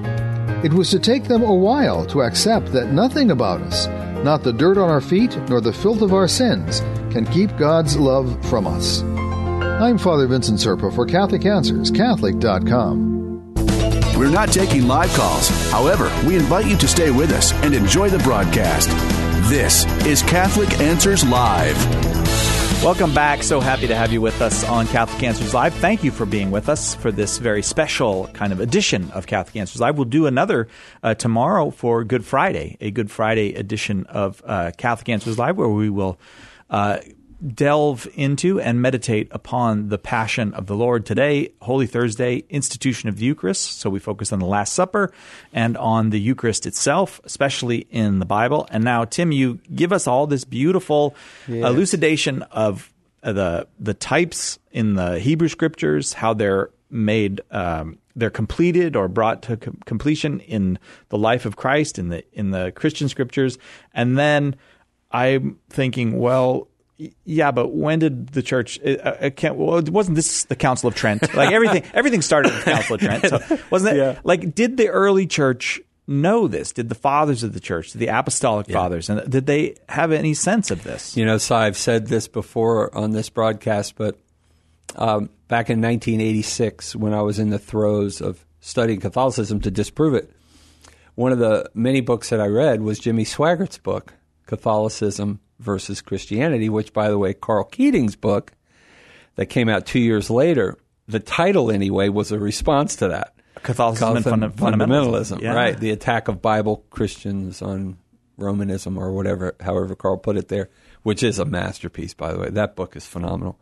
It was to take them a while to accept that nothing about us, not the dirt on our feet nor the filth of our sins, can keep God's love from us. I'm Father Vincent Serpa for Catholic Answers, Catholic dot com. We're not taking live calls. However, we invite you to stay with us and enjoy the broadcast. This is Catholic Answers Live. Welcome back. So happy to have you with us on Catholic Answers Live. Thank you for being with us for this very special kind of edition of Catholic Answers Live. We'll do another uh, tomorrow for Good Friday, a Good Friday edition of uh, Catholic Answers Live, where we will uh, delve into and meditate upon the Passion of the Lord. Today, Holy Thursday, institution of the Eucharist. So we focus on the Last Supper and on the Eucharist itself, especially in the Bible. And now, Tim, you give us all this beautiful yes. elucidation of the the types in the Hebrew Scriptures, how they're made, um, they're completed or brought to com- completion in the life of Christ in the in the Christian Scriptures. And then I'm thinking, well, yeah, but when did the church? It, it can't, well, it wasn't this the Council of Trent? Like everything, everything started with the Council of Trent. So wasn't it? Yeah. Like, did the early church know this? Did the fathers of the church, the apostolic yeah. fathers, and did they have any sense of this? You know, so I've said this before on this broadcast, but um, back in nineteen eighty-six, when I was in the throes of studying Catholicism to disprove it, one of the many books that I read was Jimmy Swaggart's book, Catholicism versus Christianity, which, by the way, Carl Keating's book that came out two years later, the title anyway was a response to that. Catholicism and funda- fundamentalism. fundamentalism yeah. Right. The attack of Bible Christians on Romanism, or whatever, however Carl put it there, which is a masterpiece, by the way. That book is phenomenal.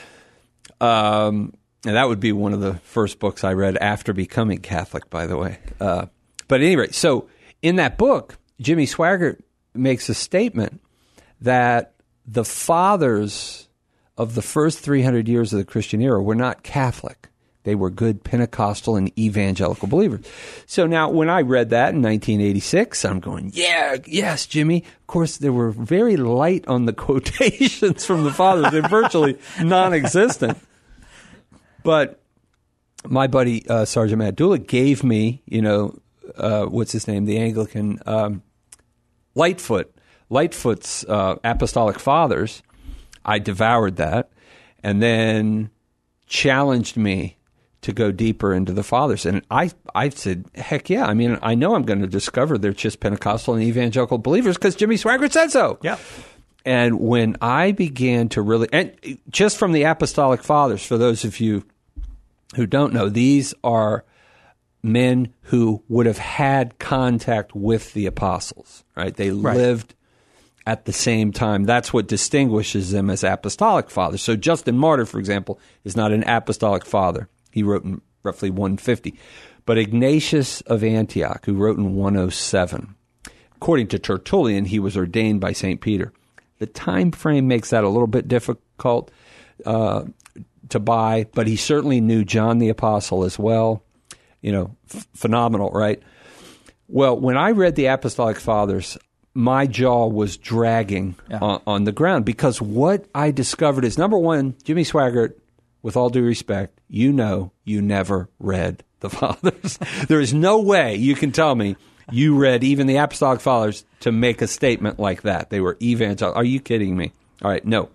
Um, and that would be one of the first books I read after becoming Catholic, by the way. Uh, but at any rate, so in that book, Jimmy Swaggart makes a statement that the fathers of the first three hundred years of the Christian era were not Catholic. They were good Pentecostal and evangelical believers. So now when I read that in nineteen eighty-six, I'm going, yeah, yes, Jimmy. Of course, they were very light on the quotations from the fathers. They're virtually non-existent. But my buddy, uh, Sergeant Matt Dula, gave me, you know, uh, what's his name, the Anglican um, Lightfoot. Lightfoot's uh, Apostolic Fathers. I devoured that, and then challenged me to go deeper into the Fathers. And I, I said, heck yeah. I mean, I know I'm going to discover they're just Pentecostal and evangelical believers because Jimmy Swaggart said so. Yeah. And when I began to really, and just from the Apostolic Fathers, for those of you who don't know, these are men who would have had contact with the apostles, right? They right. lived at the same time. That's what distinguishes them as apostolic fathers. So Justin Martyr, for example, is not an apostolic father. He wrote in roughly one fifty. But Ignatius of Antioch, who wrote in one oh seven, according to Tertullian, he was ordained by Saint Peter. The time frame makes that a little bit difficult uh, to buy, but he certainly knew John the Apostle as well. You know, f- phenomenal, right? Well, when I read the Apostolic Fathers, my jaw was dragging yeah. on, on the ground, because what I discovered is, number one, Jimmy Swaggart, with all due respect, you know you never read the Fathers. There is no way you can tell me you read even the Apostolic Fathers to make a statement like that. They were evangelical. Are you kidding me? All right, no.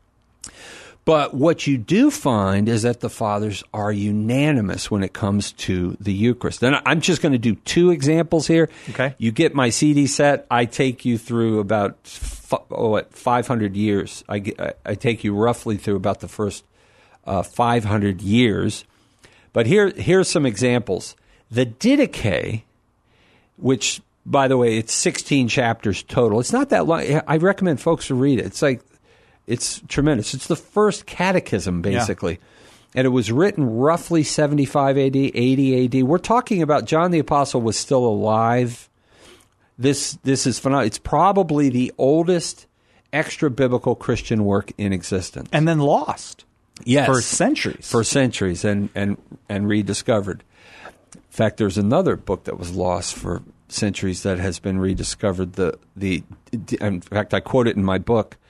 But what you do find is that the Fathers are unanimous when it comes to the Eucharist. And I'm just going to do two examples here. Okay. You get my C D set. I take you through about oh, what, five hundred years. I, get, I take you roughly through about the first uh, five hundred years. But here, here's some examples. The Didache, which, by the way, it's sixteen chapters total. It's not that long. I recommend folks to read it. It's like, it's tremendous. It's the first catechism, basically. Yeah. And it was written roughly seventy-five A D, eighty A D. We're talking about John the Apostle was still alive. This this is phenomenal. It's probably the oldest extra-biblical Christian work in existence. And then lost. Yes. For centuries. For centuries and, and, and rediscovered. In fact, there's another book that was lost for centuries that has been rediscovered. The the In fact, I quote it in my book.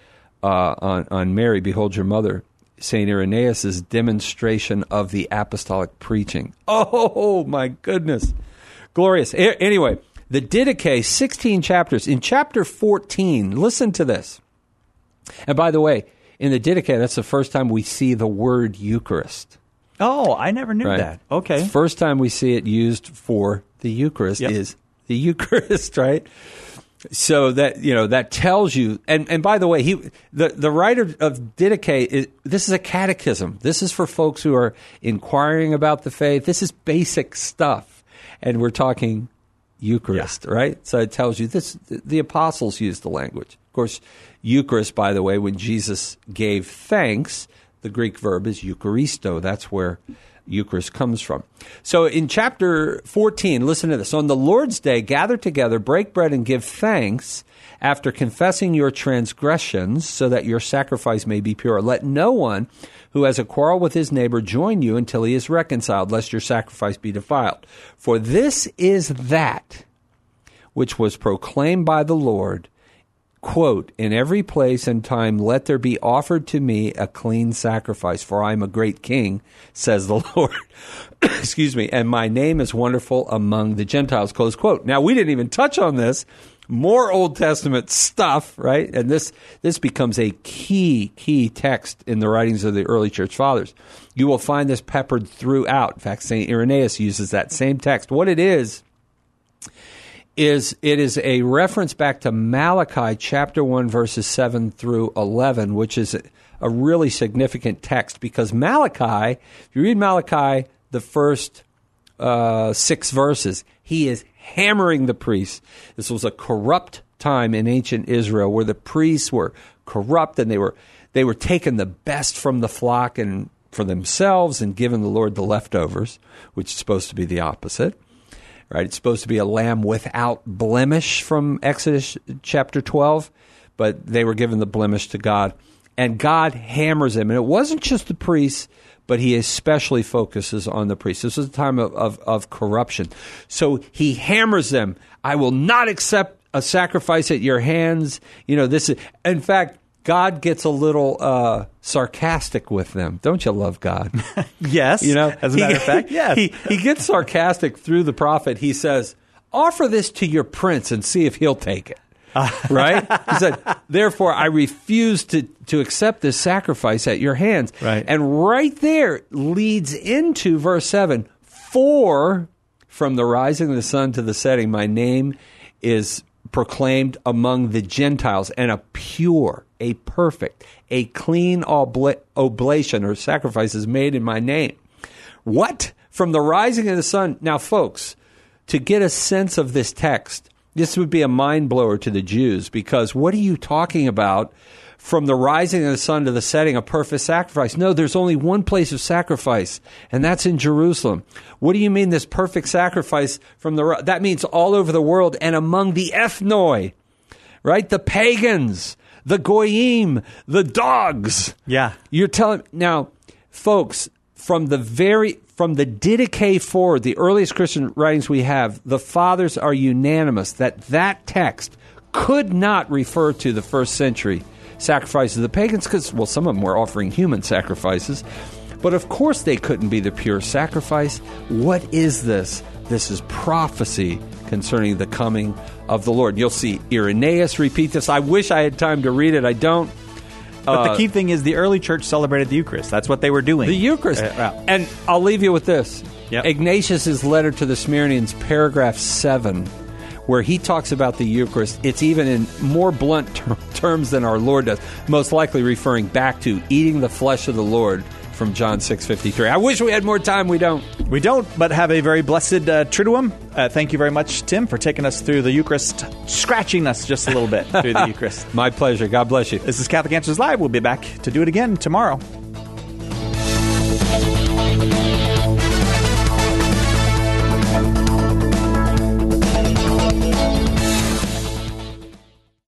uh, on, on Mary, behold your mother, Saint Irenaeus' demonstration of the apostolic preaching. Oh, my goodness. Glorious. A- anyway, the Didache, sixteen chapters. In chapter fourteen, listen to this. And by the way, in the Didache, that's the first time we see the word Eucharist. Oh, I never knew Right. that. Okay. The first time we see it used for the Eucharist Yep. is the Eucharist, right? So that, you know, that tells you, and, and by the way, he the, the writer of Didache, is, this is a catechism. This is for folks who are inquiring about the faith. This is basic stuff. And we're talking Eucharist, Yeah. right? So it tells you this, the apostles used the language. Of course, Eucharist, by the way, when Jesus gave thanks, the Greek verb is Eucharisto. That's where Eucharist comes from. So in chapter fourteen, listen to this. On the Lord's Day, gather together, break bread, and give thanks after confessing your transgressions so that your sacrifice may be pure. Let no one who has a quarrel with his neighbor join you until he is reconciled, lest your sacrifice be defiled. For this is that which was proclaimed by the Lord, quote, in every place and time, let there be offered to me a clean sacrifice, for I am a great king, says the Lord. Excuse me. And my name is wonderful among the Gentiles, close quote. Now, we didn't even touch on this. More Old Testament stuff, right? And this, this becomes a key, key text in the writings of the early church fathers. You will find this peppered throughout. In fact, Saint Irenaeus uses that same text. What it is, is it is a reference back to Malachi chapter one, verses seven through eleven, which is a, a really significant text because Malachi, if you read Malachi, the first uh, six verses, he is hammering the priests. This was a corrupt time in ancient Israel where the priests were corrupt and they were they were taking the best from the flock and for themselves and giving the Lord the leftovers, which is supposed to be the opposite. Right, it's supposed to be a lamb without blemish from Exodus chapter twelve, but they were given the blemish to God. And God hammers them. And it wasn't just the priests, but he especially focuses on the priests. This was a time of, of, of corruption. So he hammers them. I will not accept a sacrifice at your hands. You know, this is, in fact, God gets a little uh, sarcastic with them. Don't you love God? Yes. You know, as a matter he, of fact, yes. He, he gets sarcastic through the prophet. He says, offer this to your prince and see if he'll take it. Right? He said, therefore, I refuse to, to accept this sacrifice at your hands. Right. And right there leads into verse seven. For from the rising of the sun to the setting, my name is proclaimed among the Gentiles, and a pure, a perfect, a clean obla- oblation or sacrifice is made in my name. What? From the rising of the sun. Now, folks, to get a sense of this text, this would be a mind blower to the Jews, because what are you talking about? From the rising of the sun to the setting, a perfect sacrifice. No, there's only one place of sacrifice, and that's in Jerusalem. What do you mean this perfect sacrifice from the, that means all over the world and among the ethnoi, right? The pagans, the goyim, the dogs. Yeah. You're telling, now, folks, from the very, from the Didache forward, the earliest Christian writings we have, the fathers are unanimous that that text could not refer to the first century sacrifices of the pagans, because, well, some of them were offering human sacrifices. But of course they couldn't be the pure sacrifice. What is this? This is prophecy concerning the coming of the Lord. You'll see Irenaeus repeat this. I wish I had time to read it. I don't. But Uh, the key thing is the early church celebrated the Eucharist. That's what they were doing. The Eucharist. Uh, yeah. And I'll leave you with this. Yep. Ignatius' letter to the Smyrnians, paragraph seven, where he talks about the Eucharist. It's even in more blunt ter- terms than our Lord does, most likely referring back to eating the flesh of the Lord from John six fifty-three. I wish we had more time. We don't. We don't, but have a very blessed uh, Triduum. Uh, thank you very much, Tim, for taking us through the Eucharist, scratching us just a little bit through the Eucharist. My pleasure. God bless you. This is Catholic Answers Live. We'll be back to do it again tomorrow.